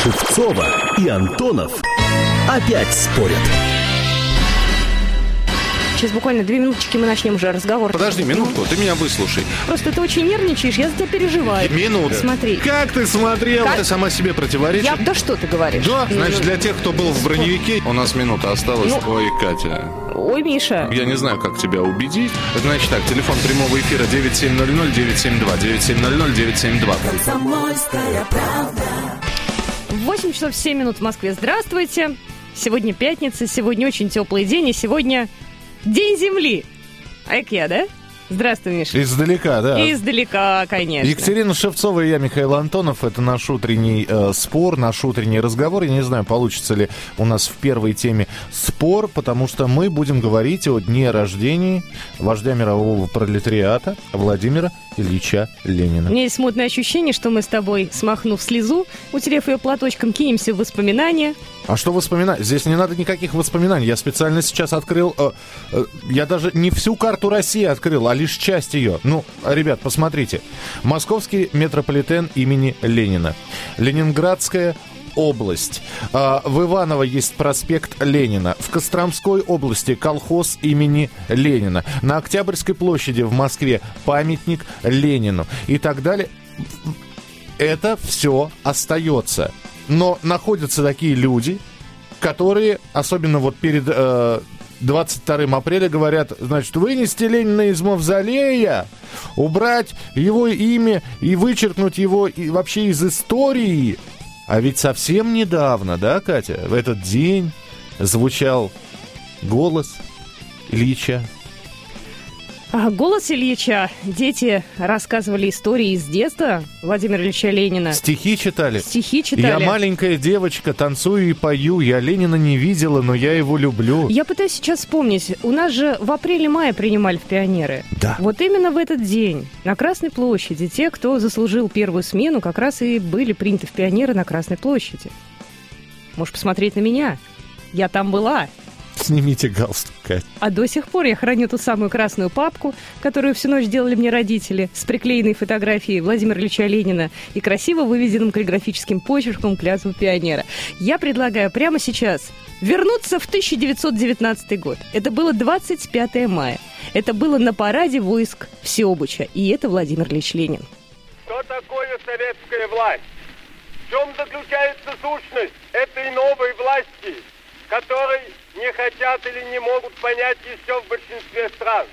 Шевцова и Антонов опять спорят. Сейчас буквально 2 минуточки мы начнем уже разговор. Подожди минутку, ты меня выслушай. Просто ты очень нервничаешь, я за тебя переживаю. Минуту. Смотри. Как ты смотрела? Как? Ты сама себе противоречишь. Да что ты говоришь? Да, значит, для тех, кто был в броневике, у нас минута осталась. Ой, Катя. Ой, Миша. Я не знаю, как тебя убедить. Значит так, телефон прямого эфира 9700-972, 972. 8 часов 7 минут в Москве. Здравствуйте. Сегодня пятница, сегодня очень теплый день, и сегодня День Земли. Я, да? Здравствуй, Миша. Издалека, да. Издалека, конечно. Екатерина Шевцова и я, Михаил Антонов. Это наш утренний спор, наш утренний разговор. Я не знаю, получится ли у нас в первой теме спор, потому что мы будем говорить о дне рождения вождя мирового пролетариата Владимира Ильича Ленина. У меня есть смутное ощущение, что мы с тобой, смахнув слезу, утерев ее платочком, кинемся в воспоминания. А что воспоминать? Здесь не надо никаких воспоминаний. Я специально сейчас открыл... я даже не всю карту России открыл, а лишь часть ее. Ну, ребят, посмотрите. Московский метрополитен имени Ленина. Ленинградская область. В Иваново есть проспект Ленина. В Костромской области колхоз имени Ленина. На Октябрьской площади в Москве памятник Ленину. И так далее. Это все остается. Но находятся такие люди, которые, особенно вот перед 22 апреля, говорят, значит, вынести Ленина из мавзолея, убрать его имя и вычеркнуть его вообще из истории. А ведь совсем недавно, да, Катя, в этот день звучал голос Ильича. Голос Ильича. Дети рассказывали истории из детства Владимира Ильича Ленина. Стихи читали. Стихи читали. Я маленькая девочка, танцую и пою. Я Ленина не видела, но я его люблю. Я пытаюсь сейчас вспомнить. У нас же в апреле-мае принимали в пионеры. Да. Вот именно в этот день на Красной площади те, кто заслужил первую смену, как раз и были приняты в пионеры на Красной площади. Можешь посмотреть на меня. Я там была. Снимите галстук, Катя. А до сих пор я храню ту самую красную папку, которую всю ночь делали мне родители, с приклеенной фотографией Владимира Ильича Ленина и красиво выведенным каллиграфическим почерком «Клятву пионера». Я предлагаю прямо сейчас вернуться в 1919 год. Это было 25 мая. Это было на параде войск Всеобуча. И это Владимир Ильич Ленин. Что такое советская власть? В чем заключается сущность этой новой власти, которой не хотят или не могут понять еще в большинстве стран?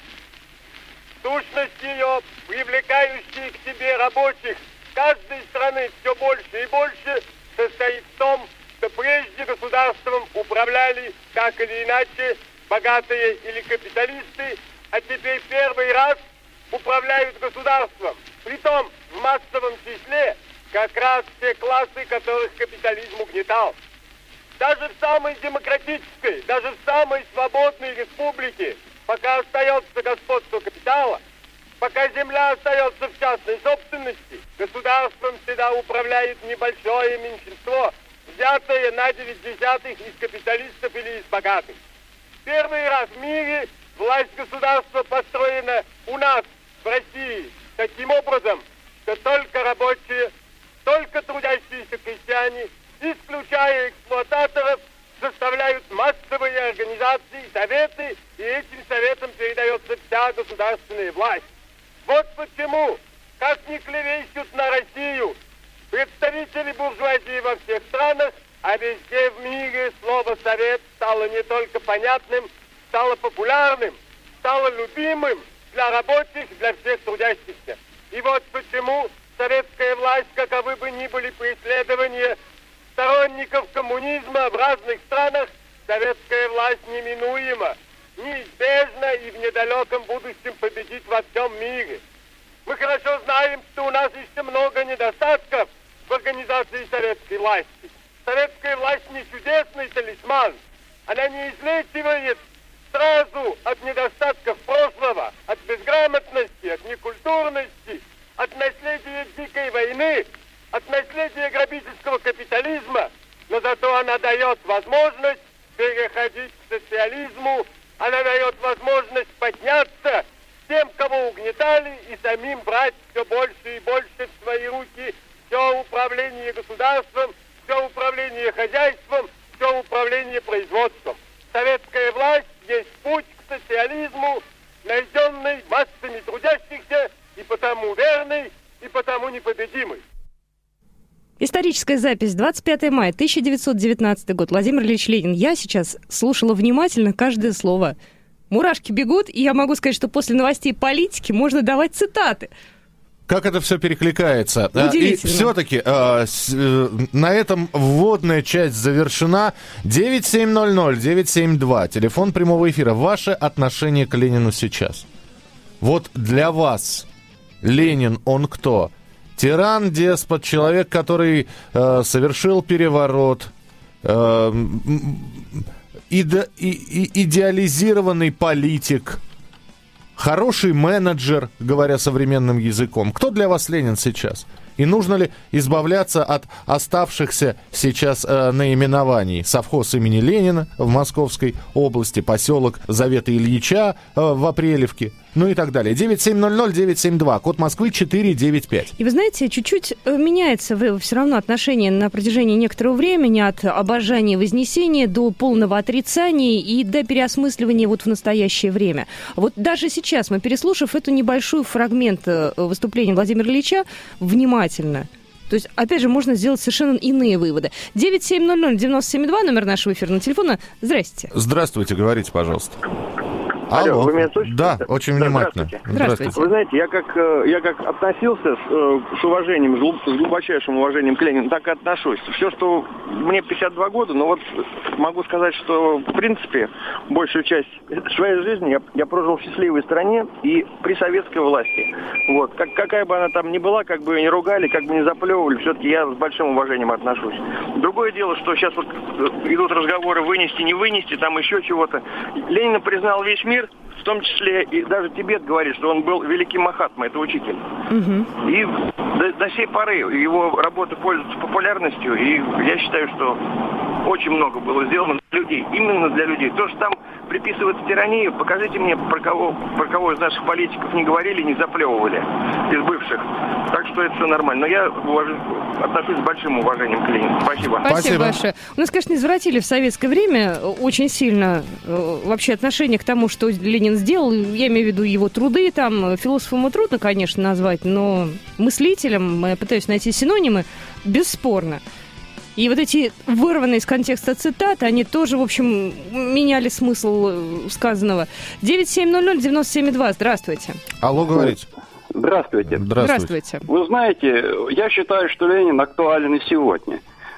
Сущность ее, привлекающая к себе рабочих каждой страны все больше и больше, состоит в том, что прежде государством управляли так или иначе богатые или капиталисты, а теперь первый раз управляют государством. Притом в массовом числе как раз те классы, которых капитализм угнетал. Даже в самой демократической, даже в самой свободной республике, пока остается господство капитала, пока земля остается в частной собственности, государством всегда управляет небольшое меньшинство, взятое на 0,9 из капиталистов или из богатых. Первый раз в мире власть государства построена у нас, в России, таким образом, что только рабочие, только трудящиеся крестьяне, исключая эксплуататоров, составляют массовые организации, советы, и этим советам передается вся государственная власть. Вот почему, как ни клевещут на Россию представители буржуазии во всех странах, а везде в мире слово «совет» стало не только понятным, стало популярным, стало любимым для рабочих, для всех трудящихся. И вот почему советская власть, каковы бы ни были преследования сторонников коммунизма в разных странах, советская власть неминуемо, неизбежно и в недалеком будущем победит во всем мире. Мы хорошо знаем, что у нас еще много недостатков в организации советской власти. Советская власть не чудесный талисман. Она не излечивает сразу от недостатков прошлого, от безграмотности, от некультурности, от наследия дикой войны, от наследия грабительского капитализма, но зато она дает возможность переходить к социализму, она дает возможность подняться тем, кого угнетали, и самим брать все больше и больше в свои руки все управление государством, все управление управление хозяйством, все управление производством. Советская власть есть путь к социализму, найденный массами трудящихся, и потому верный, и потому непобедимый. Историческая запись, 25 мая 1919 год, Владимир Ильич Ленин. Я сейчас слушала внимательно каждое слово. Мурашки бегут, и я могу сказать, что после новостей политики можно давать цитаты. Как это все перекликается. И все-таки на этом вводная часть завершена. 9700-972, телефон прямого эфира. Ваше отношение к Ленину сейчас? Вот для вас Ленин, он кто? Тиран, деспот, человек, который совершил переворот, идеализированный политик, хороший менеджер, говоря современным языком. Кто для вас Ленин сейчас? И нужно ли избавляться от оставшихся сейчас наименований? Совхоз имени Ленина в Московской области, поселок Завета Ильича в Апрелевке, ну и так далее. 9700-972, код Москвы 495. И вы знаете, чуть-чуть меняется все равно отношение на протяжении некоторого времени от обожания и вознесения до полного отрицания и до переосмысливания вот в настоящее время. Вот даже сейчас мы, переслушав эту небольшой фрагмент выступления Владимира Ильича, внимательно. То есть, опять же, можно сделать совершенно иные выводы. 9700-9072, номер нашего эфирного телефона. Здрасте. Здравствуйте, говорите, пожалуйста. Алло, вы меня слышите? Да, очень внимательно. Здравствуйте. Вы знаете, я как относился с уважением, с глубочайшим уважением к Ленину, так и отношусь. Все, что мне 52 года, но вот могу сказать, что в принципе большую часть своей жизни я прожил в счастливой стране и при советской власти. Вот. Какая бы она там ни была, как бы ее не ругали, как бы не заплевывали, все-таки я с большим уважением отношусь. Другое дело, что сейчас вот идут разговоры вынести, не вынести, там еще чего-то. Ленина признал весь мир, в том числе и даже Тибет говорит, что он был великим Махатма, это учитель. Угу. И до сей поры его работа пользуется популярностью, и я считаю, что очень много было сделано для людей, именно для людей. То, что там приписывается тиранию, покажите мне, про кого из наших политиков не говорили, не заплевывали, из бывших. Так что это все нормально. Но я отношусь с большим уважением к Ленину. Спасибо. Спасибо большое. У нас, конечно, извратили в советское время очень сильно вообще отношение к тому, что Ленин сделал. Я имею в виду его труды. Там философом ему трудно, конечно, назвать, но мыслителем, я пытаюсь найти синонимы, бесспорно. И вот эти вырванные из контекста цитаты, они тоже, в общем, меняли смысл сказанного. 9700-9702, здравствуйте. Алло, говорите. Здравствуйте. Здравствуйте. Вы знаете, я считаю, что Ленин актуален и сегодня.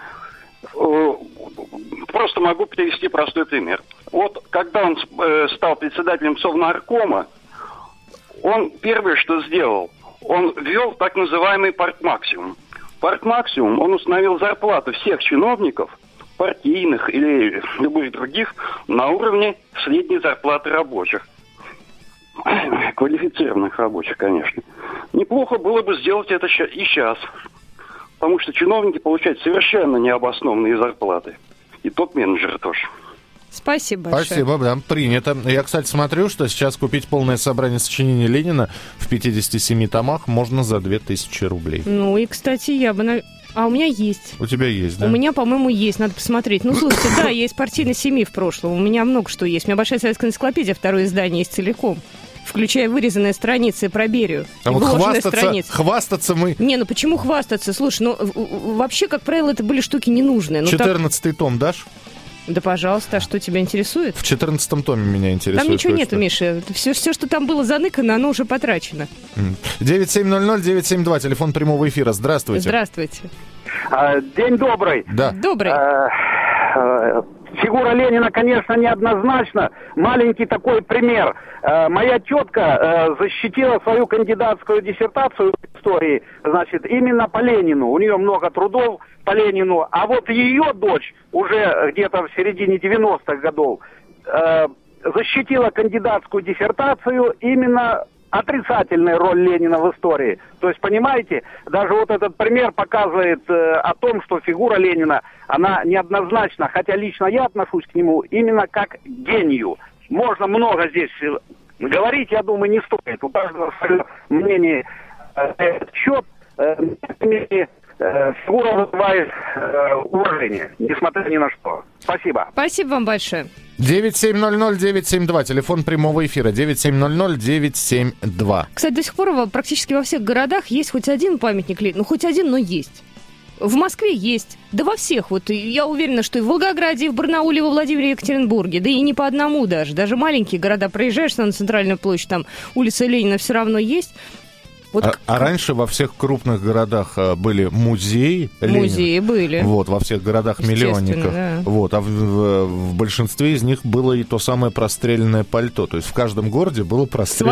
Просто могу привести простой пример. Вот когда он стал председателем Совнаркома, он первое, что сделал, он ввел так называемый партмаксимум. Партмаксимум, он установил зарплату всех чиновников, партийных или любых других, на уровне средней зарплаты рабочих. Квалифицированных рабочих, конечно. Неплохо было бы сделать это и сейчас. Потому что чиновники получают совершенно необоснованные зарплаты. И топ-менеджеры тоже. Спасибо большое. Спасибо, да, принято. Я, кстати, смотрю, что сейчас купить полное собрание сочинений Ленина в 57 томах можно за 2000 рублей. Ну и, кстати, я бы... А у меня есть. У тебя есть, да? У меня, по-моему, есть, надо посмотреть. Ну, слушайте, да, я из партийной семьи в прошлом. У меня много что есть. У меня большая советская энциклопедия, второе издание есть целиком. Включая вырезанные страницы про Берию. А вот хвастаться мы... Не, ну почему хвастаться? Слушай, ну вообще, как правило, это были штуки ненужные. 14-й том дашь? Да, пожалуйста, а что тебя интересует? В 14-м томе меня интересует. Там ничего нету, Миша. Все, что там было заныкано, оно уже потрачено. 9700-972, телефон прямого эфира. Здравствуйте. Здравствуйте. День добрый. Да. Добрый. Фигура Ленина, конечно, неоднозначно. Маленький такой пример. Моя тетка защитила свою кандидатскую диссертацию в истории, значит, именно по Ленину. У нее много трудов по Ленину. А вот ее дочь уже где-то в середине 90-х годов защитила кандидатскую диссертацию именно отрицательная роль Ленина в истории. То есть, понимаете, даже вот этот пример показывает о том, что фигура Ленина, она неоднозначна, хотя лично я отношусь к нему именно как к гению. Можно много здесь говорить, я думаю, не стоит. У каждого свое мнение на этот счет. фигура вызывает уважение, несмотря ни на что. Спасибо. Спасибо вам большое. 9700972, телефон прямого эфира, 9700972. Кстати, до сих пор практически во всех городах есть хоть один памятник Ленину. Ну, хоть один, но есть. В Москве есть. Да во всех. Вот я уверена, что и в Волгограде, и в Барнауле, и во Владимире, и Екатеринбурге. Да и не по одному даже. Даже маленькие города, проезжаешь на Центральную площадь, там улица Ленина все равно есть. Вот а раньше во всех крупных городах были музеи Ленина. Музеи были. Вот, во всех городах-миллионниках. Да. Вот, а в большинстве из них было и то самое простреленное пальто. То есть в каждом городе было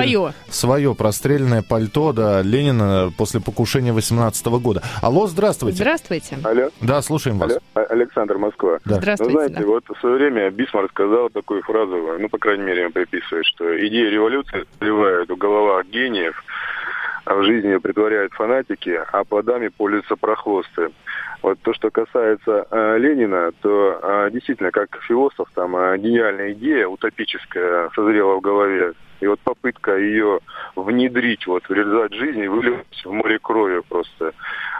свое простреленное пальто, да, Ленина после покушения 18 года. Алло, здравствуйте. Здравствуйте. Алло. Да, слушаем вас. Алло. Александр, Москва. Да. Здравствуйте. Знаете, да. вот в свое время Бисмарк сказал такую фразу, ну, по крайней мере, он приписывает, что идеи революции сливают в головах гениев, а в жизни ее притворяют фанатики, а плодами пользуются прохвосты. Вот то, что касается Ленина, то действительно, как философ, там гениальная идея утопическая созрела в голове. И вот попытка ее внедрить, вот, реализовать жизнь и выливать в море крови просто.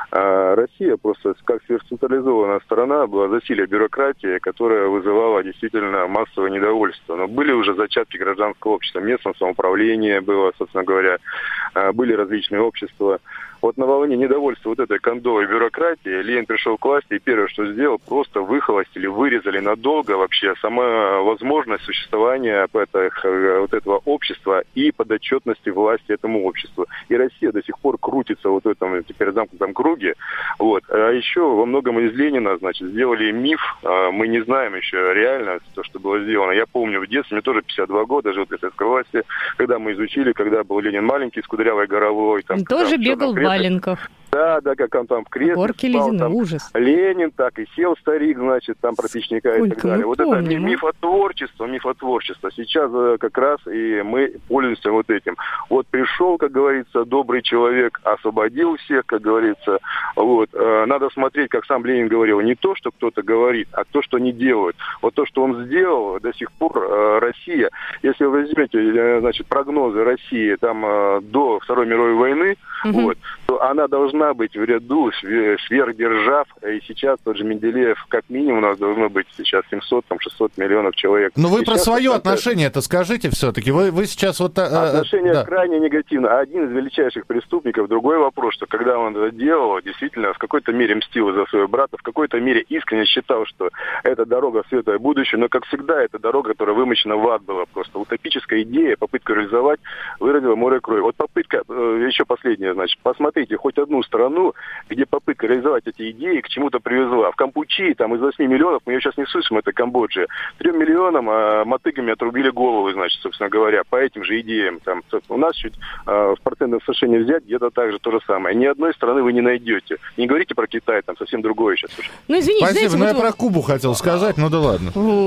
А Россия просто как сверхцентрализованная страна была засилие бюрократии, которая вызывала действительно массовое недовольство. Но были уже зачатки гражданского общества, местное самоуправление было, собственно говоря, были различные общества. Вот на волне недовольства вот этой кондовой бюрократии Ленин пришел к власти, и первое, что сделал, просто выхолостили, вырезали надолго вообще сама возможность существования вот этого общества и подотчетности власти этому обществу. И Россия до сих пор крутится вот в этом теперь замкнутом круге. Вот. А еще во многом из Ленина, значит, сделали миф. Мы не знаем еще реально то, что было сделано. Я помню в детстве, мне тоже 52 года, жил в советской власти, когда мы изучили, когда был Ленин маленький, с кудрявой головой. Там, тоже бегал в валенках. Да, как он там в кресле горки спал, ледяные, там ужас. Ленин, так и сел старик, значит, там про Печника и так далее. Вот помним, это мифотворчество. Сейчас как раз и мы пользуемся вот этим. Вот пришел, как говорится, добрый человек, освободил всех, как говорится. Вот. Надо смотреть, как сам Ленин говорил, не то, что кто-то говорит, а то, что они делают. Вот то, что он сделал, до сих пор Россия, если вы возьмете, значит, прогнозы России там до Второй мировой войны, вот, то она должна быть в ряду сверхдержав, и сейчас тот же Менделеев, как минимум, у нас должно быть сейчас 700-600 миллионов человек. Но вы сейчас про свое отношение это скажите все-таки. Вы сейчас вот... Отношение крайне негативно. Один из величайших преступников, другой вопрос, что когда он это делал, действительно в какой-то мере мстил за своего брата, в какой-то мере искренне считал, что это дорога в светлое будущее, но, как всегда, это дорога, которая вымощена в ад была просто. Утопическая идея, попытка реализовать, выродила море крови. Вот попытка, еще последняя, значит, посмотрите хоть одну страну, где попытка реализовать эти идеи к чему-то привезла. В Кампучи, там, из 8 миллионов, мы ее сейчас не слышим, это Камбоджа, 3 миллионам мотыгами отрубили головы, значит, собственно говоря, по этим же идеям. Там, у нас чуть в процентном соотношении взять, где-то так же то же самое. Ни одной страны вы не найдете. Не говорите про Китай, там совсем другое сейчас уже. Ну, извините, спасибо, знаете, я про Кубу хотел сказать, ну да ладно.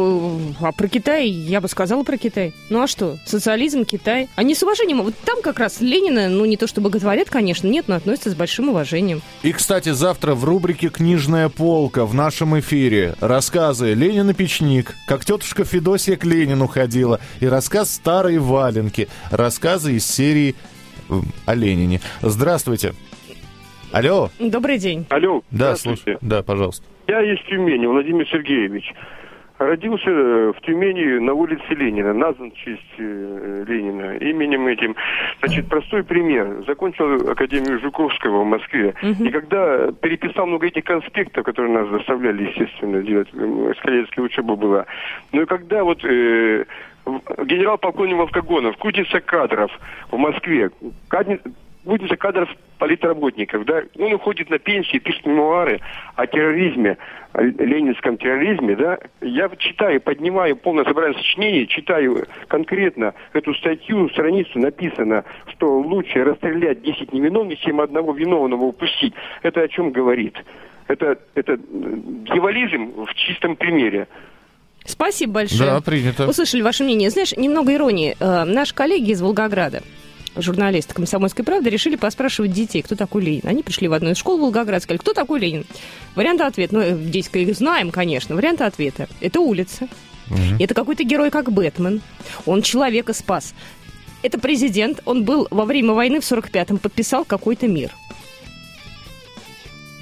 А про Китай, я бы сказала про Китай. Ну а что? Социализм, Китай. Они с уважением. Вот там как раз Ленина, ну не то чтобы боготворят, конечно, нет, но относятся с большим уважением. И, кстати, завтра в рубрике «Книжная полка» в нашем эфире рассказы «Ленин и печник», как тетушка Федосия к Ленину ходила, и рассказ «Старые валенки», рассказы из серии о Ленине. Здравствуйте. Алло. Добрый день. Алло. Да, слушай. Да, пожалуйста. Я из Тюмени, Владимир Сергеевич. Родился в Тюмени на улице Ленина, назван в честь Ленина, именем этим. Значит, простой пример. Закончил Академию Жуковского в Москве. И когда переписал много этих конспектов, которые нас заставляли, естественно, делать, скорейская учеба была. Ну и когда вот генерал-полковник Волкогонов, кузница кадров в Москве, кузница кадров политработников, да, он уходит на пенсию, пишет мемуары о терроризме, о ленинском терроризме, да, я читаю, поднимаю полное собрание сочинений, читаю конкретно эту статью, страницу написано, что лучше расстрелять 10 невиновных, чем одного виновного упустить. Это о чем говорит? Это дьяволизм в чистом примере. Спасибо большое. Да, принято. Услышали ваше мнение. Знаешь, немного иронии. Наши коллеги из Волгограда, журналисты «Комсомольской правды», решили поспрашивать детей, кто такой Ленин. Они пришли в одну из школ Волгограда, сказали, кто такой Ленин? Варианты ответа, ну, дети их знаем, конечно. Варианты ответа – это улица. Это какой-то герой, как Бэтмен. Он человека спас. Это президент, он был во время войны в 45-м, подписал какой-то мир.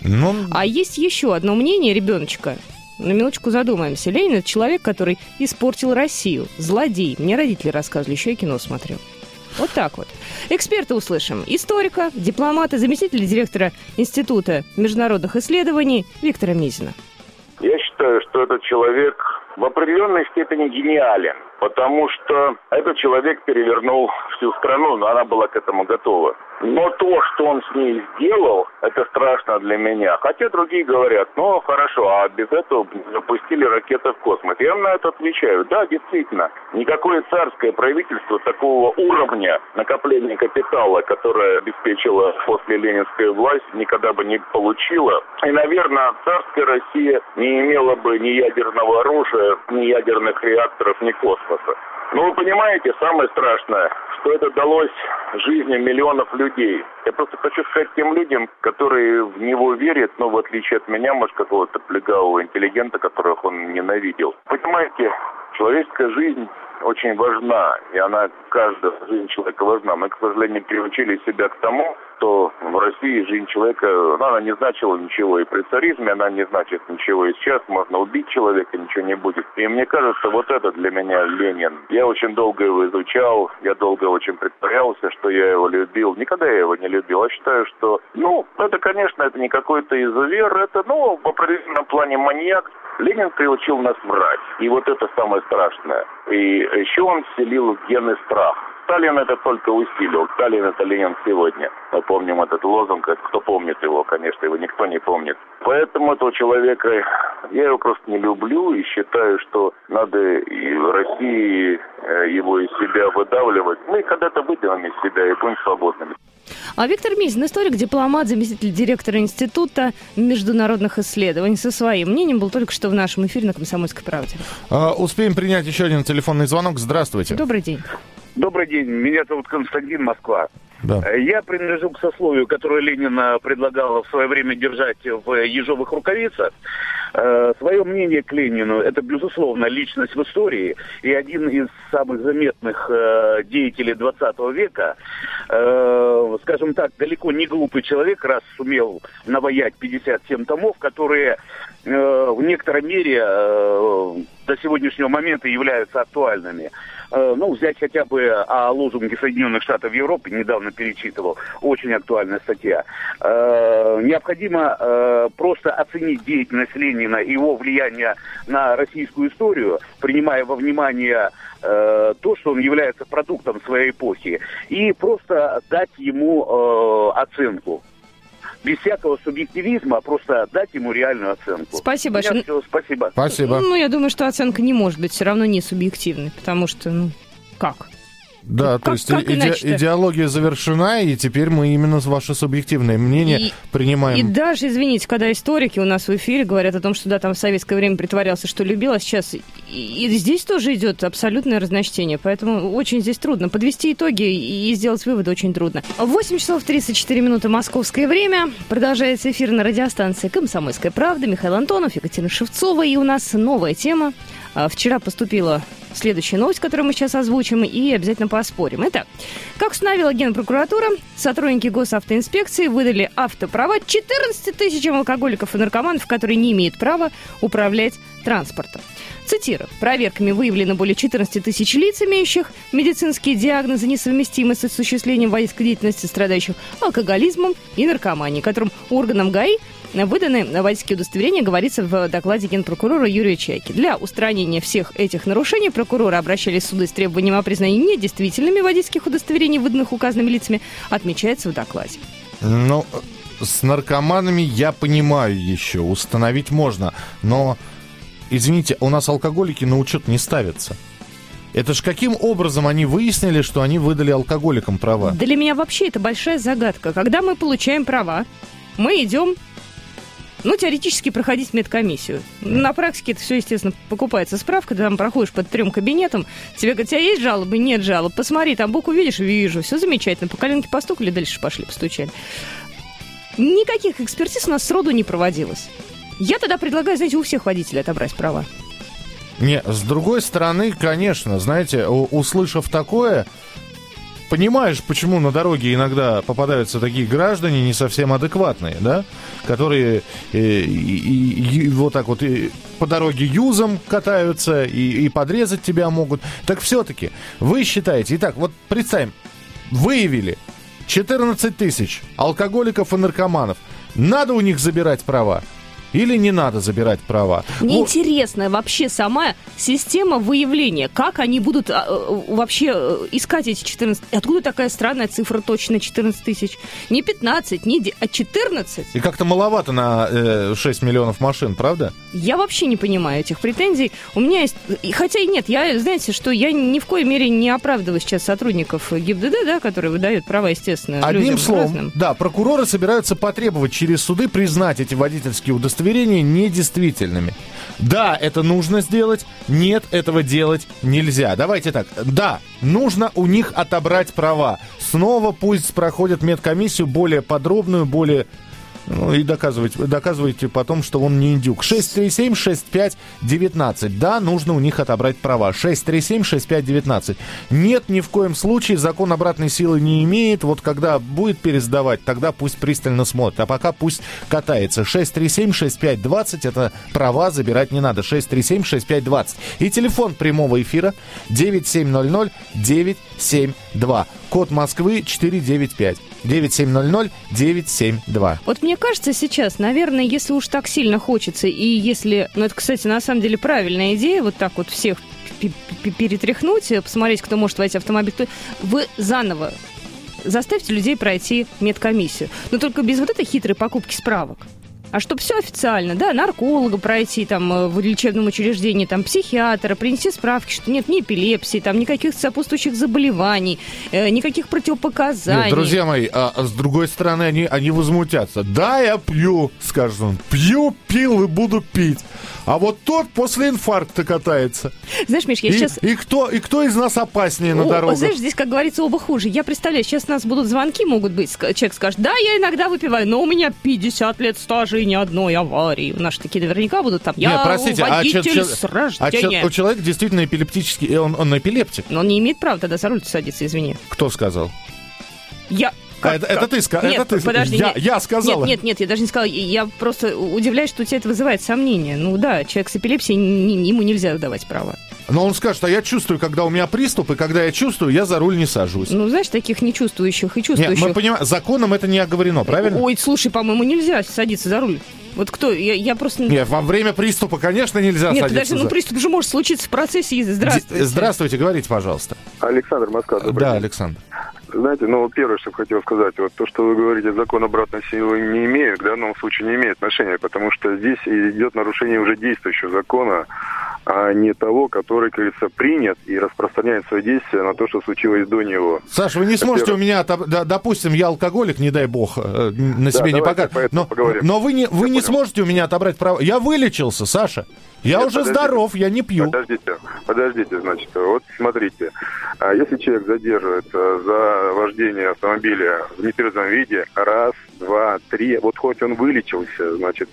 Ну... А есть еще одно мнение ребеночка. На минуточку задумаемся. Ленин — это человек, который испортил Россию. Злодей. Мне родители рассказывали, еще и кино смотрел. Вот так вот. Эксперта услышим. Историка, дипломата, заместителя директора Института международных исследований Виктора Мизина. Я считаю, что этот человек в определенной степени гениален, потому что этот человек перевернул всю страну, но она была к этому готова. Но то, что он с ней сделал, это страшно для меня. Хотя другие говорят, ну хорошо, а без этого запустили ракеты в космос. Я вам на это отвечаю, да, действительно, никакое царское правительство такого уровня накопления капитала, которое обеспечила после ленинская власть, никогда бы не получило. И, наверное, царская Россия не имела бы ни ядерного оружия, ни ядерных реакторов, ни космоса. Но вы понимаете, самое страшное, что это далось жизни миллионов людей. Я просто хочу сказать тем людям, которые в него верят, но в отличие от меня, может, какого-то плегавого интеллигента, которых он ненавидел. Понимаете, человеческая жизнь очень важна, и она, каждая жизнь человека важна. Мы, к сожалению, приучили себя к тому, что в России жизнь человека, она не значила ничего и при царизме, она не значит ничего и сейчас. Можно убить человека, ничего не будет. И мне кажется, вот это для меня Ленин. Я очень долго его изучал, я долго очень притворялся, что я его любил. Никогда я его не любил. Я считаю, что, это, конечно, это не какой-то изувер, это, в определенном плане маньяк. Ленин приучил нас врать. И вот это самое страшное. И еще он вселил в гены страх. Сталин это только усилил. Сталин это Ленин сегодня. Мы помним этот лозунг. Кто помнит его, конечно, его никто не помнит. Поэтому этого человека, я его просто не люблю и считаю, что надо и в России его из себя выдавливать. Мы когда-то выйдем из себя и будем свободными. А Виктор Мизин, историк, дипломат, заместитель директора Института международных исследований, со своим мнением был только что в нашем эфире на «Комсомольской правде». Успеем принять еще один телефонный звонок. Здравствуйте. Добрый день. Добрый день. Меня зовут Константин, Москва. Да. Я принадлежу к сословию, которое Ленин предлагал в свое время держать в ежовых рукавицах. Свое мнение к Ленину — это, безусловно, личность в истории и один из самых заметных деятелей 20 века. Скажем так, далеко не глупый человек, раз сумел наваять 57 томов, которые в некоторой мере до сегодняшнего момента являются актуальными. Взять хотя бы о лозунге Соединенных Штатов Европы, недавно перечитывал, очень актуальная статья. Необходимо просто оценить деятельность Ленина и его влияние на российскую историю, принимая во внимание то, что он является продуктом своей эпохи, и просто дать ему оценку. Без всякого субъективизма, просто дать ему реальную оценку. Спасибо большое. Спасибо. Спасибо. Я думаю, что оценка не может быть все равно не субъективной, потому что, как? Да, то есть идеология завершена, и теперь мы именно ваше субъективное мнение принимаем. И даже, извините, когда историки у нас в эфире говорят о том, что там в советское время притворялся, что любил, а сейчас и здесь тоже идет абсолютное разночтение, поэтому очень здесь трудно. Подвести итоги и сделать выводы очень трудно. 8 часов 34 минуты московское время. Продолжается эфир на радиостанции «Комсомольская правда». Михаил Антонов, Екатерина Шевцова, и у нас новая тема. Вчера поступила следующая новость, которую мы сейчас озвучим, и обязательно поспорим. Итак, как установила Генпрокуратура, сотрудники госавтоинспекции выдали автоправа 14 тысячам алкоголиков и наркоманов, которые не имеют права управлять транспортом. Цитирую. Проверками выявлено более 14 тысяч лиц, имеющих медицинские диагнозы, несовместимые с осуществлением водительской деятельности, страдающих алкоголизмом и наркоманией, которым органам ГАИ выданы водительские удостоверения, говорится в докладе генпрокурора Юрия Чайки. Для устранения всех этих нарушений прокуроры обращались в суды с требованием о признании недействительными водительских удостоверений, выданных указанными лицами, отмечается в докладе. С наркоманами я понимаю еще, установить можно, но, извините, у нас алкоголики на учет не ставятся. Это ж каким образом они выяснили, что они выдали алкоголикам права? Для меня вообще это большая загадка. Когда мы получаем права, мы идем теоретически проходить медкомиссию. На практике это все, естественно, покупается справка, ты там проходишь под 3 кабинетам, тебе говорят, у тебя есть жалобы? Нет жалоб. Посмотри, там букву видишь? Вижу. Все замечательно. По коленке постукали, дальше пошли, постучали. Никаких экспертиз у нас сроду не проводилось. Я тогда предлагаю, знаете, у всех водителей отобрать права. Не, с другой стороны, конечно, знаете, услышав такое, понимаешь, почему на дороге иногда попадаются такие граждане не совсем адекватные, да, которые вот так вот по дороге юзом катаются и подрезать тебя могут. Так все-таки вы считаете, итак, вот представим, выявили 14 тысяч алкоголиков и наркоманов. Надо у них забирать права? Или не надо забирать права? Мне интересно вообще сама система выявления. Как они будут вообще искать эти 14... Откуда такая странная цифра точно 14 тысяч? Не 15, а 14. И как-то маловато на 6 миллионов машин, правда? Я вообще не понимаю этих претензий. У меня есть... Хотя и нет, знаете, что я ни в коей мере не оправдываю сейчас сотрудников ГИБДД, да, которые выдают права, естественно, одним людям словом, разным. Да, прокуроры собираются потребовать через суды признать эти водительские удостоверения недействительными. Да, это нужно сделать. Нет, этого делать нельзя. Давайте так. Да, нужно у них отобрать права. Снова пусть проходят медкомиссию более подробную, более... Ну, и доказывайте потом, что он не индюк. 637-6519. Да, нужно у них отобрать права. 637-6519. Нет, ни в коем случае. Закон обратной силы не имеет. Вот когда будет пересдавать, тогда пусть пристально смотрит. А пока пусть катается. 637-6520. Это права забирать не надо. 637-6520. И телефон прямого эфира 9700-972. Код Москвы 495. 9700-972. Вот мне кажется сейчас, наверное, если уж так сильно хочется, и если... Ну, это, кстати, на самом деле правильная идея, вот так вот всех перетряхнуть, посмотреть, кто может войти в автомобиль, то вы заново заставьте людей пройти медкомиссию. Но только без вот этой хитрой покупки справок. А чтобы все официально, да, нарколога пройти там в лечебном учреждении, там психиатра, принести справки, что нет ни эпилепсии, там никаких сопутствующих заболеваний, никаких противопоказаний. Нет, друзья мои, с другой стороны, они возмутятся. Да, я пью, скажет он. Пил и буду пить. А вот тот после инфаркта катается. Знаешь, Миш, я сейчас... И кто из нас опаснее на дорогах? Знаешь, здесь, как говорится, оба хуже. Я представляю, сейчас у нас будут звонки, могут быть. Человек скажет, да, я иногда выпиваю, но у меня 50 лет стажа и ни одной аварии. У нас такие наверняка будут там. Я водитель с рождения. У человека действительно эпилептический, он эпилептик. Но он не имеет права тогда за руль садиться, извини. Кто сказал? Это ты сказал? Нет, подожди. Я сказала. Нет, я даже не сказала. Я просто удивляюсь, что у тебя это вызывает сомнения. Ну да, человек с эпилепсией, ему нельзя давать права. Но он скажет, а я чувствую, когда у меня приступ, и когда я чувствую, я за руль не сажусь. Ну, знаешь, таких нечувствующих и чувствующих... Нет, мы понимаем, законом это не оговорено, правильно? Ой, слушай, по-моему, нельзя садиться за руль. Вот кто? Я просто... Нет, во время приступа, конечно, нельзя садиться. Нет, подожди, приступ же может случиться в процессе езды. Здравствуйте. Здравствуйте, говорите, пожалуйста. Александр, Москва, добрый день. Александр. Знаете, первое, что хотел сказать, вот то, что вы говорите, закон обратной силы не имеет, в данном случае не имеет отношения, потому что здесь идет нарушение уже действующего закона, а не того, который, как говорится, принят и распространяет свои действия на то, что случилось до него. Саша, вы не сможете у меня, допустим, я алкоголик, не дай бог, на себе не показать, но вы не сможете у меня отобрать право. Я вылечился, Саша. Я уже здоров, я не пью. Подождите, значит, вот смотрите, если человек задерживается за вождение автомобиля в нетрезвом виде, 1, 2, 3, вот хоть он вылечился, значит,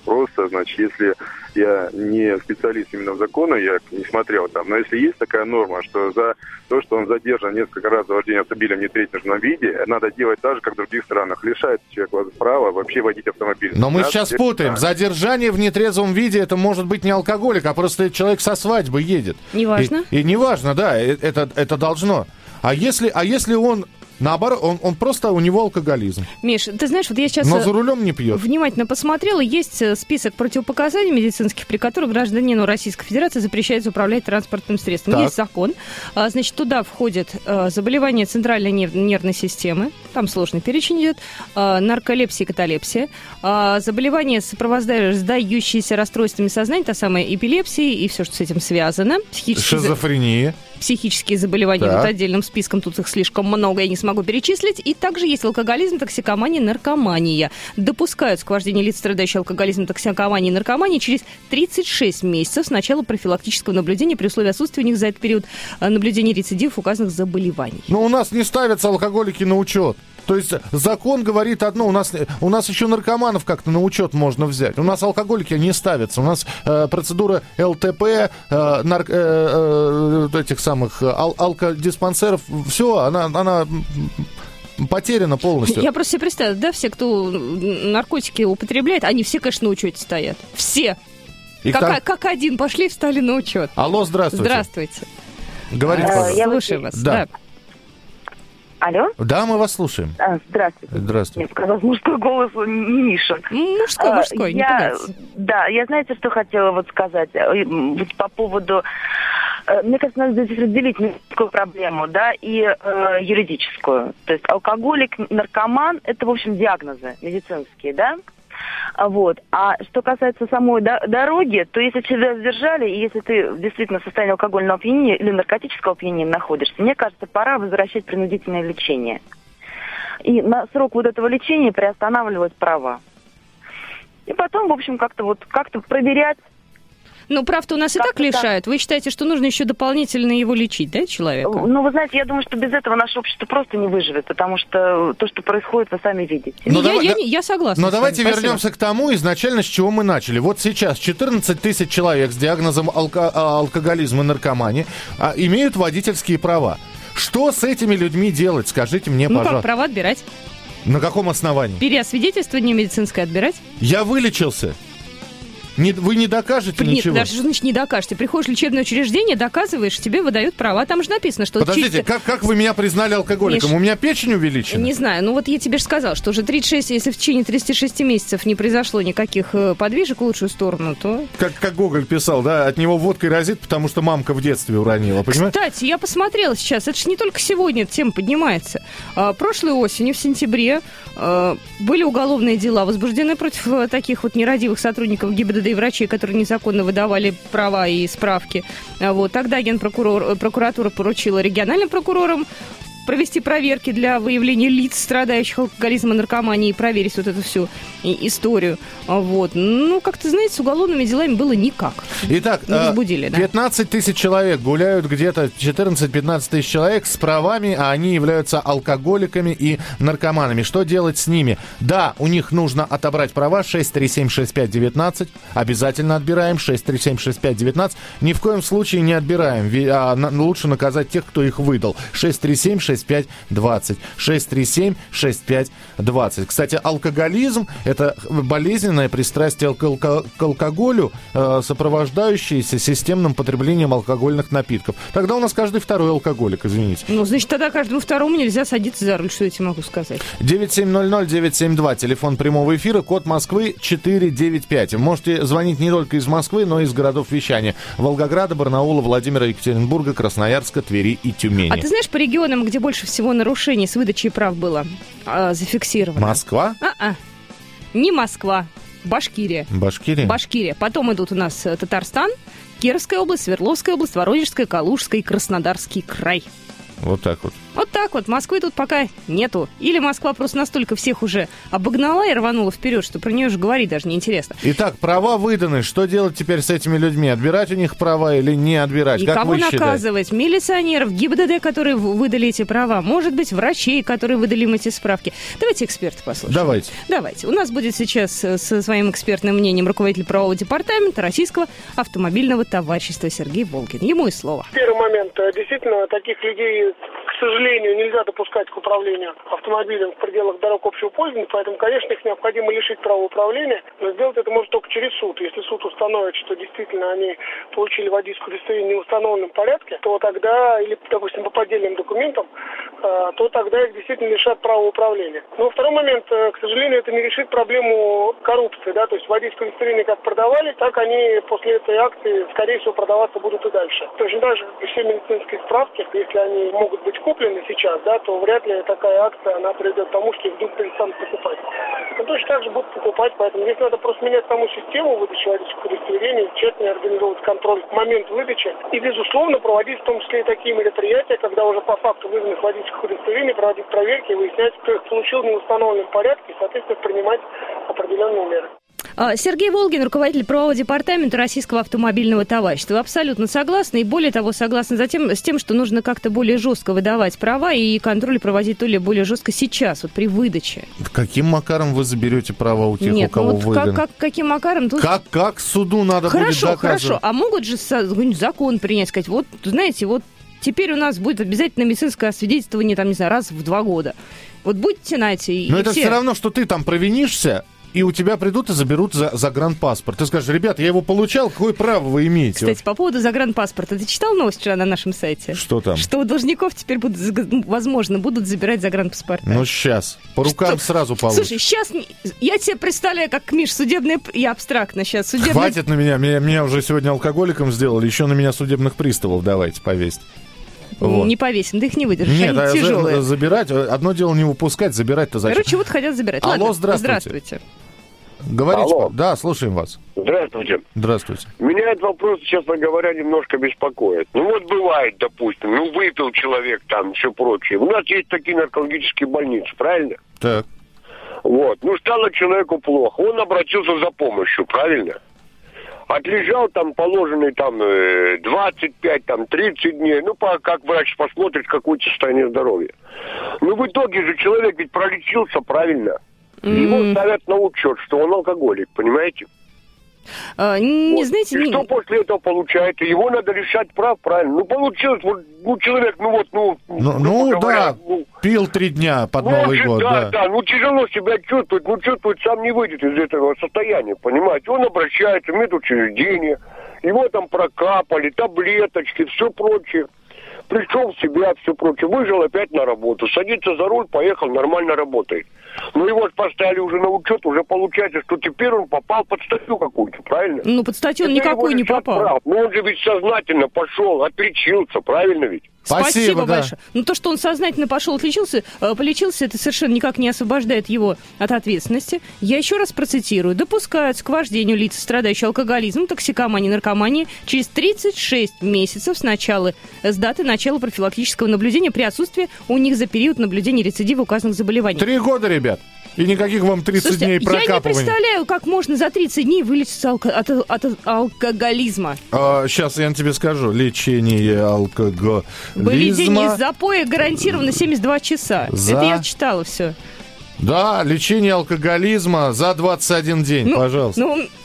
если я не специалист именно в законе, я не смотрел там, но если есть такая норма, что за то, что он задержан несколько раз за вождение автомобиля в нетрезвом виде, надо делать так же, как в других странах, лишает человека права вообще водить автомобиль. Но мы сейчас путаем. Задержание в нетрезвом виде, это может быть не алкоголик, а просто человек со свадьбы едет. Неважно. И неважно, да, это должно. А если он... Наоборот, он просто, у него алкоголизм. Миш, ты знаешь, вот я сейчас... Но за рулем не пьет. Внимательно посмотрела, есть список противопоказаний медицинских, при которых гражданину Российской Федерации запрещается управлять транспортным средством. Так. Есть закон. Значит, туда входят заболевания центральной нервной системы, там сложный перечень идет, нарколепсия и каталепсия, заболевания, сопровождающиеся расстройствами сознания, та самая эпилепсия и все, что с этим связано. Шизофрения. Психические заболевания, вот отдельным списком, тут их слишком много, я не смогу перечислить. И также есть алкоголизм, токсикомания, наркомания. Допускаются к вождению лиц, страдающих алкоголизмом, токсикоманией и наркоманией через 36 месяцев с начала профилактического наблюдения при условии отсутствия у них за этот период наблюдения рецидивов указанных заболеваний. Но у нас не ставятся алкоголики на учет. То есть закон говорит одно, у нас еще наркоманов как-то на учет можно взять. У нас алкоголики не ставятся. У нас процедура ЛТП, этих самых алкодиспансеров, все, она потеряна полностью. Я просто себе представляю, да, все, кто наркотики употребляет, они все, конечно, на учете стоят. Все. Как один пошли, встали на учет. Алло, здравствуйте. Здравствуйте. Говорите, пожалуйста. Слушаем вас. Да. Алло? Да, мы вас слушаем. Здравствуйте. Здравствуйте. Мне показалось, мужской голос, не Мишин. Мужской, не пугайтесь. Да, я знаете, что хотела вот сказать по поводу... Мне кажется, надо здесь разделить медицинскую проблему, да, и юридическую. То есть алкоголик, наркоман – это, в общем, диагнозы медицинские, да? Вот. А что касается самой дороги, то если тебя задержали, и если ты действительно в состоянии алкогольного опьянения или наркотического опьянения находишься, мне кажется, пора возвращать принудительное лечение. И на срок вот этого лечения приостанавливать права. И потом, в общем, как-то проверять. Ну, прав-то у нас и так лишают. Вы считаете, что нужно еще дополнительно его лечить, да, человека? Ну, вы знаете, я думаю, что без этого наше общество просто не выживет, потому что то, что происходит, вы сами видите. Я согласна. Но давайте вернемся к тому изначально, с чего мы начали. Вот сейчас 14 тысяч человек с диагнозом алкоголизма и наркомании имеют водительские права. Что с этими людьми делать? Скажите мне, пожалуйста. Ну, как права отбирать? На каком основании? Переосвидетельствование медицинское отбирать? Я вылечился. Вы не докажете ничего? Нет, даже значит не докажете. Приходишь в лечебное учреждение, доказываешь, тебе выдают права. Там же написано, что... Подождите, как вы меня признали алкоголиком? Миш, у меня печень увеличена? Не знаю. Ну вот я тебе же сказал, что уже 36, если в течение 36 месяцев не произошло никаких подвижек в лучшую сторону, то... Как Гоголь писал, да, от него водкой разит, потому что мамка в детстве уронила, понимаете? Кстати, я посмотрела сейчас, это же не только сегодня эта тема поднимается. Прошлой осенью, в сентябре, были уголовные дела возбуждены против таких вот нерадивых сотрудников ГИБДД и врачей, которые незаконно выдавали права и справки. Вот. Тогда Генпрокуратура поручила региональным прокурорам провести проверки для выявления лиц, страдающих алкоголизмом и наркоманией, и проверить вот эту всю историю. Вот. Ну, как-то, знаете, с уголовными делами было никак. Итак, 15 тысяч человек гуляют где-то, 14-15 тысяч человек с правами, а они являются алкоголиками и наркоманами. Что делать с ними? Да, у них нужно отобрать права. 6376519. Обязательно отбираем. 6376519. Ни в коем случае не отбираем. Лучше наказать тех, кто их выдал. 6376520. 6376520. Кстати, алкоголизм – это болезненное пристрастие к алкоголю, сопровождающееся системным потреблением алкогольных напитков. Тогда у нас каждый второй алкоголик, извините. Ну, значит, тогда каждому второму нельзя садиться за руль, что я тебе могу сказать. 9700-972, телефон прямого эфира, код Москвы 495. Можете звонить не только из Москвы, но и из городов вещания. Волгограда, Барнаула, Владимира, Екатеринбурга, Красноярска, Твери и Тюмени. А ты знаешь, по регионам, где больше всего нарушений с выдачей прав было зафиксировано? Москва? Не Москва. Башкирия. Башкирия. Потом идут у нас Татарстан, Кировская область, Свердловская область, Воронежская, Калужская и Краснодарский край. Вот так вот. Вот так вот. Москвы тут пока нету. Или Москва просто настолько всех уже обогнала и рванула вперед, что про нее уже говорить даже неинтересно. Итак, права выданы. Что делать теперь с этими людьми? Отбирать у них права или не отбирать? И как кого вы наказывать? считаете? Милиционеров, ГИБДД, которые выдали эти права. Может быть, врачей, которые выдали им эти справки. Давайте эксперта послушаем. Давайте. У нас будет сейчас со своим экспертным мнением руководитель правового департамента Российского автомобильного товарищества Сергей Волгин. Ему и слово. Первый момент. Действительно, таких людей, к сожалению, нельзя допускать к управлению автомобилем в пределах дорог общего пользования, поэтому, конечно, их необходимо лишить права управления, но сделать это можно только через суд. Если суд установит, что действительно они получили водительское удостоверение в неустановленном порядке, то тогда, или, допустим, по поддельным документам, то тогда их действительно лишат права управления. Но второй момент, к сожалению, это не решит проблему коррупции, да, то есть водительское удостоверение как продавали, так они после этой акции, скорее всего, продаваться будут и дальше. Точно так же, как и все медицинские справки, если они могут быть куплены сейчас, да, то вряд ли такая акция, она приведет к тому, что их вдруг перестанут покупать. Но точно так же будут покупать, поэтому здесь надо просто менять саму систему выдачи водительских удостоверений, тщательно организовывать контроль в момент выдачи и, безусловно, проводить в том числе и такие мероприятия, когда уже по факту выданных водительских удостоверений проводить проверки и выяснять, кто их получил в неустановленном порядке и, соответственно, принимать определенные меры. Сергей Волгин, руководитель правового департамента Российского автомобильного товарищества. Вы абсолютно согласны, и более того, согласны с тем, что нужно как-то более жестко выдавать права и контроль проводить более жестко сейчас, вот при выдаче. Каким макаром вы заберете права у тех, у кого выдано? Каким макаром? Тут... Как суду надо будет доказывать? Хорошо, а могут же закон принять, сказать, вот, знаете, вот теперь у нас будет обязательно медицинское освидетельствование, там, не знаю, раз в 2 года. Вот будете, знаете, Но это все равно, что ты там провинишься, и у тебя придут и заберут загранпаспорт. Ты скажешь, ребята, я его получал, какое право вы имеете? Кстати, по поводу загранпаспорта. Ты читал новость вчера на нашем сайте? Что там? Что у должников теперь возможно, будут забирать загранпаспорта. Ну, сейчас. По рукам сразу получишь. Слушай, сейчас я тебе представляю, как, Миш, судебные... Я абстрактно сейчас. Судебные... Хватит на меня. Меня уже сегодня алкоголиком сделали. Еще на меня судебных приставов давайте повесить. Вот. Не повесим, ты их не выдержишь, нет, они тяжелые. Забирать, одно дело не выпускать, забирать-то зачем? Короче, вот хотят забирать. Алло, ладно, здравствуйте. Говорите. Алло. Да, слушаем вас. Здравствуйте. Здравствуйте. Меня этот вопрос, честно говоря, немножко беспокоит. Ну вот бывает, допустим, выпил человек там, все прочее. У нас есть такие наркологические больницы, правильно? Так. Вот. Стало человеку плохо. Он обратился за помощью, правильно? Отлежал там положенный там 25, там 30 дней. Как врач посмотрит, какое состояние здоровья. В итоге же человек ведь пролечился, правильно? Его ставят на учет, что он алкоголик, понимаете? Не знаете... И что после этого получается? Его надо лишать прав, правильно? Получилось, человек, говоря, пил 3 дня под Новый год. Да, тяжело себя чувствует, сам не выйдет из этого состояния, понимаете? Он обращается в медучреждение, его там прокапали, таблеточки, все прочее. Пришел в себя, все прочее, выжил опять на работу, садится за руль, поехал, нормально работает. Его поставили уже на учет, уже получается, что теперь он попал под статью какую-то, правильно? Под статью он никакую не попал. Прав. Он же ведь сознательно пошел, отличился, правильно ведь? Спасибо большое. То, что он сознательно пошел, полечился, это совершенно никак не освобождает его от ответственности. Я еще раз процитирую. Допускаются к вождению лица, страдающие алкоголизмом, токсикоманией, наркоманией через 36 месяцев с даты начала профилактического наблюдения при отсутствии у них за период наблюдения рецидива указанных заболеваний. 3 года, ребят. И никаких вам 30 дней прокапывания. Я не представляю, как можно за 30 дней вылечиться от алкоголизма. Сейчас я тебе скажу. Лечение алкоголизма. Выведение из запоя гарантированно 72 часа. Это я читала все. Да, лечение алкоголизма за 21 день, пожалуйста.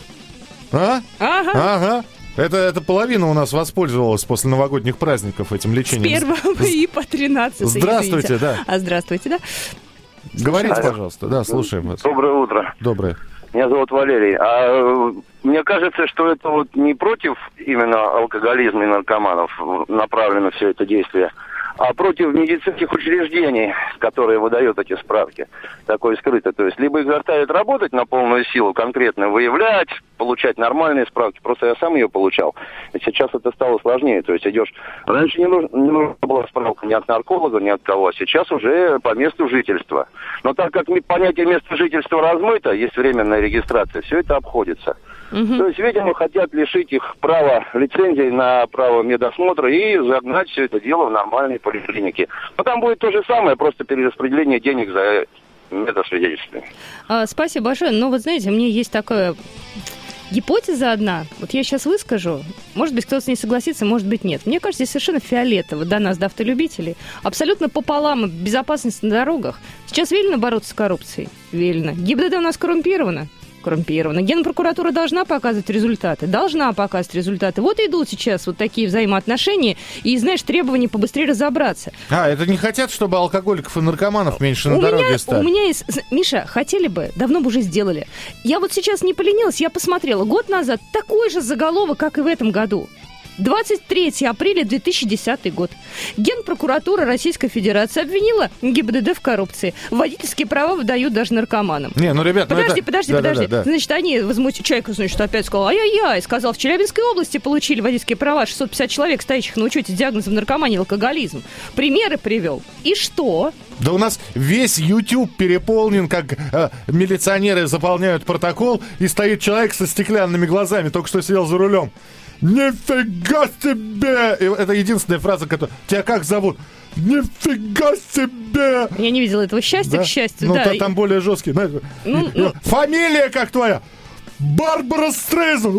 Ага. Это половина у нас воспользовалась после новогодних праздников этим лечением. С 1 и по 13. Здравствуйте, да. Здравствуйте, да. Говорите, пожалуйста. Да, слушаем вас. Доброе утро. Доброе. Меня зовут Валерий. Мне кажется, что это не против именно алкоголизма и наркоманов направлено все это действие, а против медицинских учреждений, которые выдают эти справки, такое скрыто. То есть, либо их заставят работать на полную силу, конкретно выявлять, получать нормальные справки. Просто я сам ее получал. И сейчас это стало сложнее. То есть, идешь... Раньше не нужна была справка ни от нарколога, ни от кого. А сейчас уже по месту жительства. Но так как понятие места жительства размыто, есть временная регистрация, все это обходится. То есть, видимо, хотят лишить их права лицензии на право медосмотра и загнать все это дело в нормальные поликлиники. Но там будет то же самое, просто перераспределение денег за медосвидетельство. Спасибо большое. Но вот знаете, у меня есть такая гипотеза одна. Вот я сейчас выскажу. Может быть, кто-то с ней согласится, может быть, нет. Мне кажется, совершенно фиолетово до нас, до автолюбителей. Абсолютно пополам безопасность на дорогах. Сейчас велено бороться с коррупцией? Велено. ГИБДД у нас коррумпировано? Генпрокуратура должна показывать результаты. Вот идут сейчас вот такие взаимоотношения и, знаешь, требования побыстрее разобраться. Это не хотят, чтобы алкоголиков и наркоманов меньше на дороге стали? У меня есть... Миша, хотели бы, давно бы уже сделали. Я вот сейчас не поленилась, я посмотрела. Год назад такой же заголовок, как и в этом году. 23 апреля 2010 год. Генпрокуратура Российской Федерации обвинила ГИБДД в коррупции. Водительские права выдают даже наркоманам. Ребят, подожди. Да. Значит, они человек, опять сказал, ай-яй-яй, сказал, в Челябинской области получили водительские права 650 человек, стоящих на учете с диагнозом наркомания и алкоголизм. Примеры привел. И что? Да у нас весь YouTube переполнен, как милиционеры заполняют протокол, и стоит человек со стеклянными глазами, только что сидел за рулем. Нифига себе! И это единственная фраза, которая... Тебя как зовут? Нифига себе! Я не видела этого счастья, к счастью. Там более жесткий. Фамилия как твоя? Барбара Стрейзанд!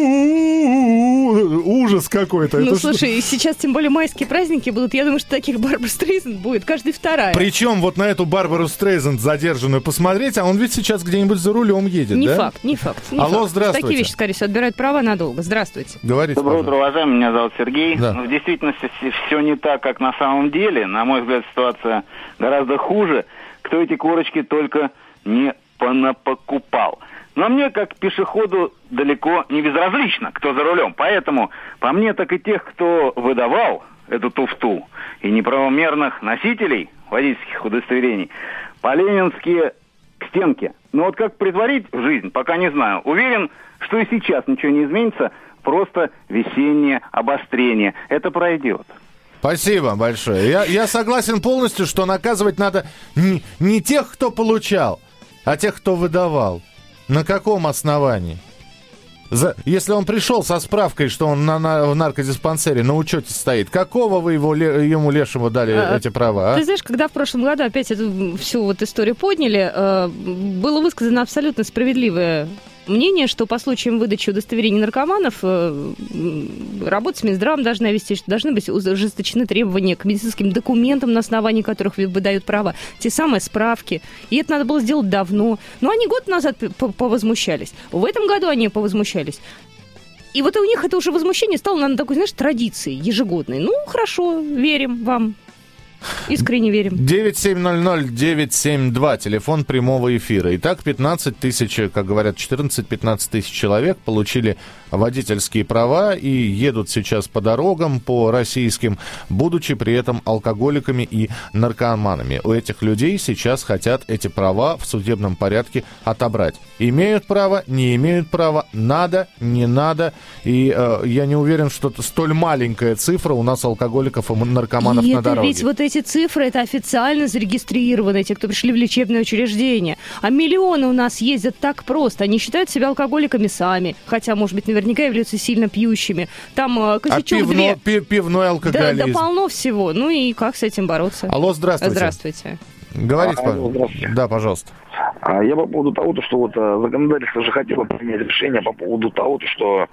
Ужас какой-то. Ну, слушай, сейчас тем более майские праздники будут. Я думаю, что таких Барбар Стрейзанд будет каждая вторая. Причем вот на эту Барбару Стрейзанд задержанную посмотреть, а он ведь сейчас где-нибудь за рулем едет, не да? Не факт. Алло, здравствуйте. Такие вещи, скорее всего, отбирают права надолго. Здравствуйте. Говорите, Доброе утро, уважаемый. Меня зовут Сергей. Да. Но в действительности все не так, как на самом деле. На мой взгляд, ситуация гораздо хуже. Кто эти корочки только не понапокупал. Но мне, как пешеходу, далеко не безразлично, кто за рулем. Поэтому, по мне, так и тех, кто выдавал эту туфту, и неправомерных носителей водительских удостоверений, по-ленински к стенке. Но вот как притворить в жизнь, пока не знаю. Уверен, что и сейчас ничего не изменится, просто весеннее обострение. Это пройдет. Спасибо большое. Я согласен полностью, что наказывать надо не тех, кто получал, а тех, кто выдавал. На каком основании? Если он пришел со справкой, что он в наркодиспансере на учете стоит, какого вы ему лешему дали эти права? А? Ты знаешь, когда в прошлом году опять эту всю вот историю подняли, было высказано абсолютно справедливое мнение, что по случаям выдачи удостоверений наркоманов работа с Минздравом должна вести, что должны быть ужесточены требования к медицинским документам, на основании которых выдают права, те самые справки. И это надо было сделать давно. Но они год назад повозмущались. В этом году они повозмущались. И вот у них это уже возмущение стало, наверное, такой, знаешь, традицией ежегодной. Ну, хорошо, верим вам. Искренне верим. 9700-972, телефон прямого эфира. Итак, 15 тысяч, как говорят, 14-15 тысяч человек получили водительские права и едут сейчас по дорогам, по российским, будучи при этом алкоголиками и наркоманами. У этих людей сейчас хотят эти права в судебном порядке отобрать. Имеют право, не имеют права, надо, не надо. И я не уверен, что столь маленькая цифра у нас алкоголиков и наркоманов и на дороге. Ведь вот эти цифры, это официально зарегистрированы, те, кто пришли в лечебное учреждение. А миллионы у нас ездят так просто. Они считают себя алкоголиками сами, хотя, может быть, наверняка являются сильно пьющими. Там косячок пивной алкоголизм. Да, полно всего. Ну и как с этим бороться? Алло, здравствуйте. Здравствуйте. Говорите, пожалуйста. Да, пожалуйста. Я по поводу того, что вот законодательство же хотело принять решение по поводу того, что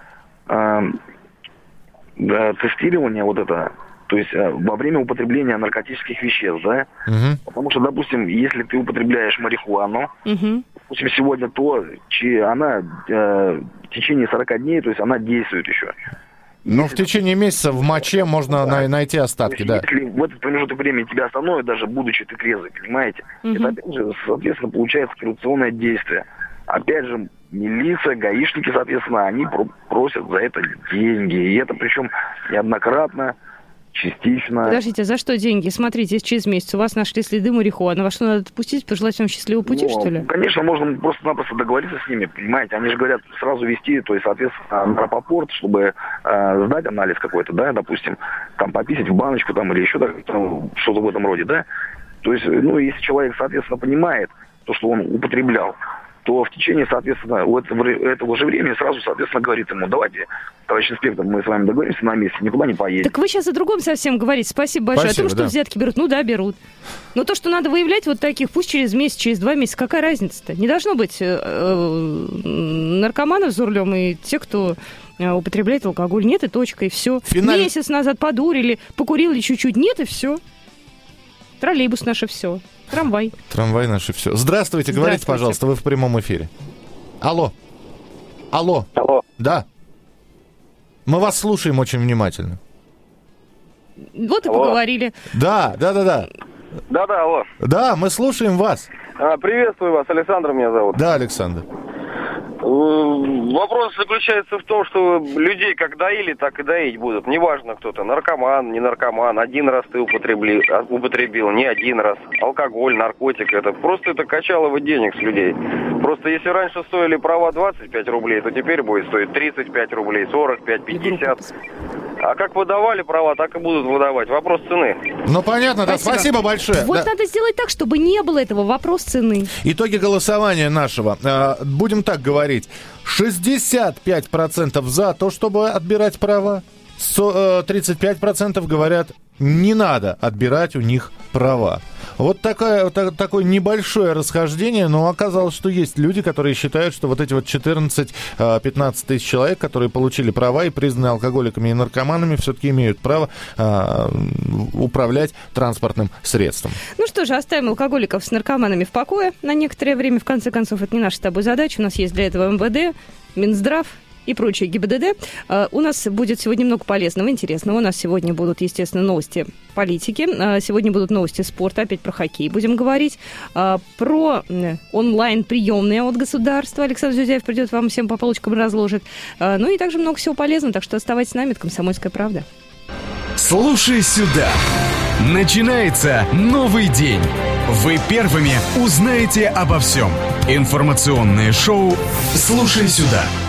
тестирование вот это, то есть во время употребления наркотических веществ, да? Потому что, допустим, если ты употребляешь марихуану, допустим, сегодня, то она в течение 40 дней, то есть она действует еще. Но в течение месяца в моче можно найти остатки, да. Если в этот промежуток времени тебя остановят, даже будучи ты трезвый, понимаете, это, опять же, соответственно, получается коррупционное действие. Опять же, милиция, гаишники, соответственно, они просят за это деньги. И это причем неоднократно, частично. Подождите, а за что деньги? Смотрите, если через месяц у вас нашли следы марихуаны, во что надо отпустить, пожелать вам счастливого пути, что ли? Конечно, можно просто-напросто договориться с ними, понимаете. Они же говорят, сразу везти, то есть, соответственно, на рапопорт, чтобы сдать анализ какой-то, да, допустим, там пописать в баночку там или еще что-то в этом роде, да. То есть, если человек, соответственно, понимает то, что он употреблял, то в течение, соответственно, этого же времени сразу, соответственно, говорит ему: давайте, товарищ инспектор, мы с вами договоримся на месте, никуда не поедем. Так вы сейчас о другом совсем говорите. Спасибо большое. Спасибо, о том, что взятки берут. Ну да, берут. Но то, что надо выявлять вот таких, пусть через месяц, через 2 месяца, какая разница-то? Не должно быть наркоманов за рулем и те, кто употребляет алкоголь. Нет, и точка, и все. Месяц назад подурили, покурили чуть-чуть. Нет, и все. Троллейбус наше все. Трамвай. Трамвай наше все. Здравствуйте, говорите, пожалуйста, вы в прямом эфире. Алло. Алло. Да. Мы вас слушаем очень внимательно. Вот и поговорили. Да. Да, алло. Да, мы слушаем вас. Приветствую вас, Александр меня зовут. Да, Александр. Вопрос заключается в том, что людей как доили, так и доить будут. Неважно, кто-то наркоман, не наркоман. Один раз ты употребил, не один раз. Алкоголь, наркотик, это качалово денег с людей. Просто если раньше стоили права 25 рублей, то теперь будет стоить 35 рублей, 45, 50. А как выдавали права, так и будут выдавать. Вопрос цены. Ну, понятно, да. Спасибо большое. Вот надо сделать так, чтобы не было этого. Вопрос цены. Итоги голосования нашего. Будем так говорить. 65% за то, чтобы отбирать права. 35% говорят не надо отбирать у них права. Вот такое небольшое расхождение, но оказалось, что есть люди, которые считают, что вот эти вот 14-15 тысяч человек, которые получили права и признаны алкоголиками и наркоманами, все-таки имеют право управлять транспортным средством. Ну что же, оставим алкоголиков с наркоманами в покое на некоторое время. В конце концов, это не наша с тобой задача. У нас есть для этого МВД, Минздрав и прочие ГИБДД. У нас будет сегодня много полезного, интересного. У нас сегодня будут, естественно, новости политики. Сегодня будут новости спорта. Опять про хоккей будем говорить. Про онлайн-приемные от государства. Александр Зюзяев придет, вам всем по полочкам разложит. Ну и также много всего полезного. Так что оставайтесь с нами. Это «Комсомольская правда». Слушай сюда. Начинается новый день. Вы первыми узнаете обо всем. Информационное шоу «Слушай сюда».